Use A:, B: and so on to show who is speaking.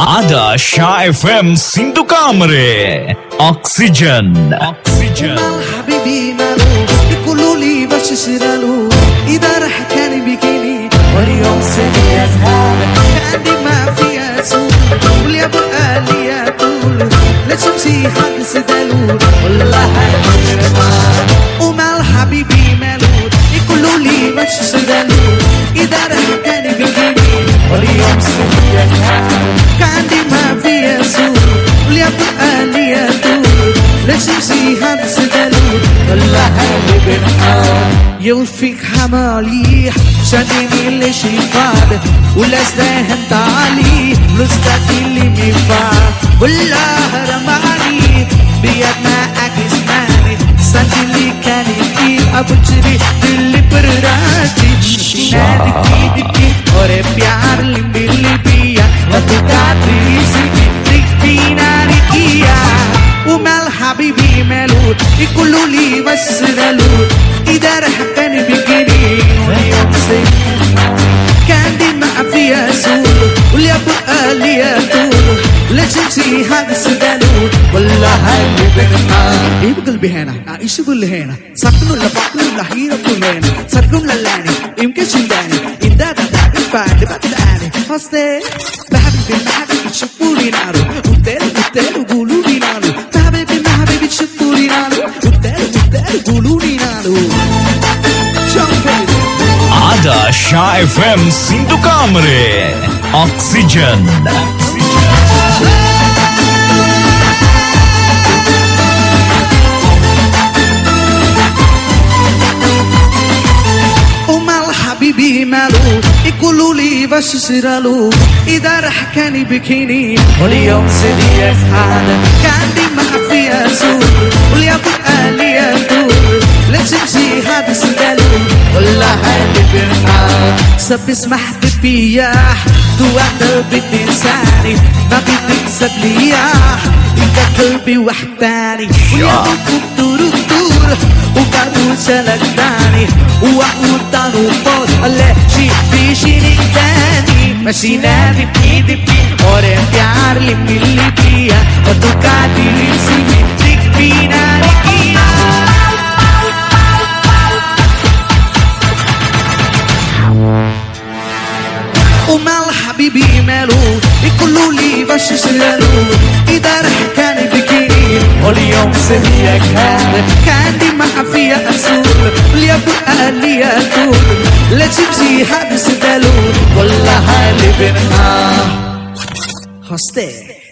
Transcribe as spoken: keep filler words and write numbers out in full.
A: عدا شا اف ام سندو كامري اوكسجين اوكسجين
B: حبيبي مالو يقولوا لي باش نشرالو اذا راح كان بيكيني واليوم سني ازهار عندي ما فيها سوق واللي بقى لي ياكل لا تمشي حد سدالو والله ومال حبيبي مالو يقولوا لي باش نشرالو اذا راح كان بيكيني واليوم سني ازهار عندي ما فيها سوق واللي بقى لي ياكل لا تمشي حد سدالو والله يوفيك حمالي شديني اللي شيفاد ولا استهن تعالي لستاتي اللي ميفاد والله رماني بيدنا اكسماني سنتي اللي كان يجي ابو جري اللي براتي نادي دي دي और प्यार लिम्बिली पिया वतु कात्रीसी दिखतीना रिकिया ومال حبيبي مالود يقولوا لي بس دلود إذا رحتني بجني واليوم سيد كان ديما فيها سود واللي بقى لي يطول لا تمشي هذا سدلود والله هاي بنها إيه بقلبي هنا أعيش باللي هنا سكنوا لبقوا لحيرة كلنا سكنوا للاني يمكن شنداني إن دا دا دا بعد بداني حسني بحبيبي ما حبيبي تشوفوني نارو وتالو وتالو قولوا لي نارو
A: عدا شا اف ام سندو كامري اوكسجين
B: ومال حبيبي مالو يقولوا لي باش نشرالو اذا راح كان بكيني واليوم سيدي اسحاد كان ديما فيها سوق واللي بقى لي يطول لا تمشي هذا سدالو والله اللي بنها سب سمحت بياح توعد بتنساني ما بتكسب لياح انت قلبي وحداني ويا دور دور وقالوا سلكتاني وقعدوا فوت الله شي في شي تاني ماشي نادي بيدي بي और प्यार लिम्बिली पिया वतु कात्रीसी दिखतीना रिकिया ومال حبيبي مالو يقولوا لي باش نشرالو إذا راح كان بكيني واليوم سنيك هذا كان ديما فيها أسول اللي بقى لي يطول لا تمشي هذا سدالو والله اللي بنها هستي